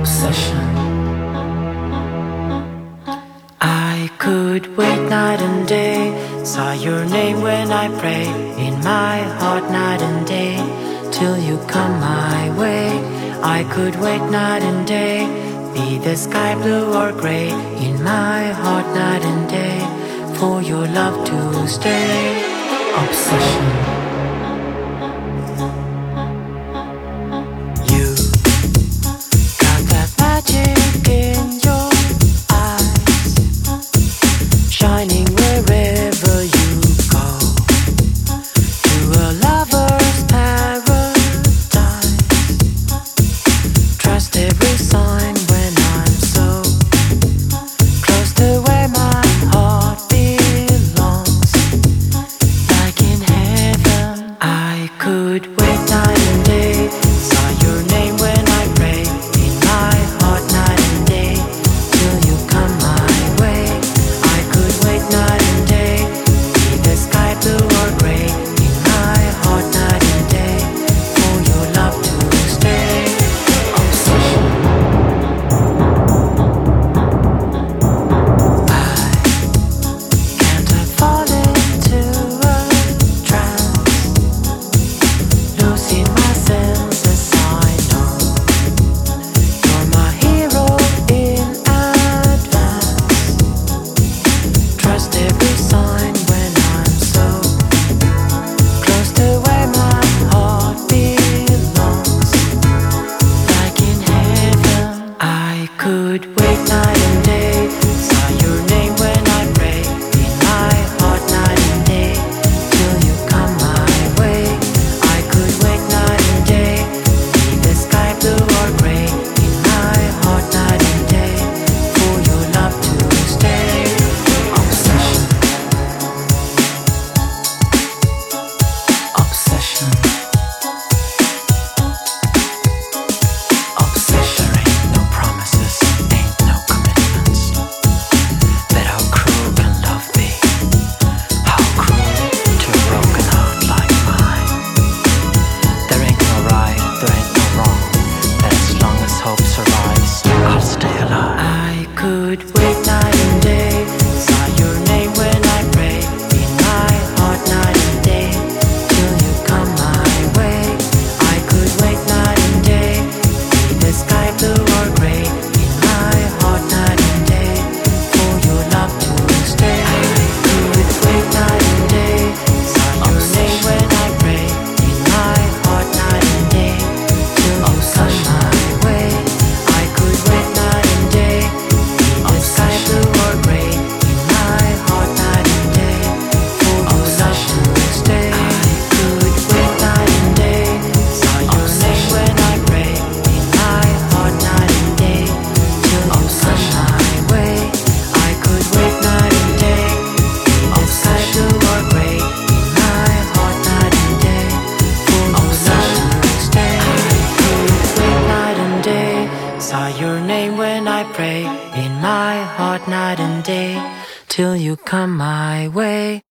obsession. I could wait night and day, saw your name when I pray, in my heart night and day, till you come my way. I could wait night and day, be the sky blue or gray, in my heart night and day, for your love to stay. Obsession. You got that magic in your eyes, shining wherever you go, to a lover's paradise. Trust every sign when I'm so close to where my heart belongs, like in heaven. I could wait night and day, saw your name when I pray, in my heart night and day, till you come my way. I could wait night and day, be the sky blue or gray, in my heart night and day, for your love to stay. Obsession. Can't I fall into a trance, losing my senses? I know you're my hero in advance. Trust every sign when I'm so close to where my heart belongs, like in heaven. I could wait night and day, saw your name when I pray, in my heart night and day, till you come my way. I could wait night and day, be the sky blue or gray, in my heart night and day, for your love to stay. Obsession. Obsession. Obsession. Ain't no promises, ain't no commitments. But how cruel can love be? How cruel to a broken heart like mine. There ain't no right, there ain't no wrong, but as long as hope survives, I'll stay alive. I could wait night and day, saw your name when I pray, in my heart night and day, till you come my way. I could wait night and day, be the sky blue or gray, in my heart night and day, for your love to stay. I could wait night and day, saw your name when I pray, in my heart night and day, till you come my way. I could wait night and day, be the sky blue or gray, in my heart night and day, for your love to stay. I could wait night and day, saw your name when I pray, in my heart night and day, till you come my way. I could wait night and day, be the sky blue or gray, in my heart night and day, for your love to stay. I could wait night and day, saw your name when I pray, in my heart night and day, till you come my way.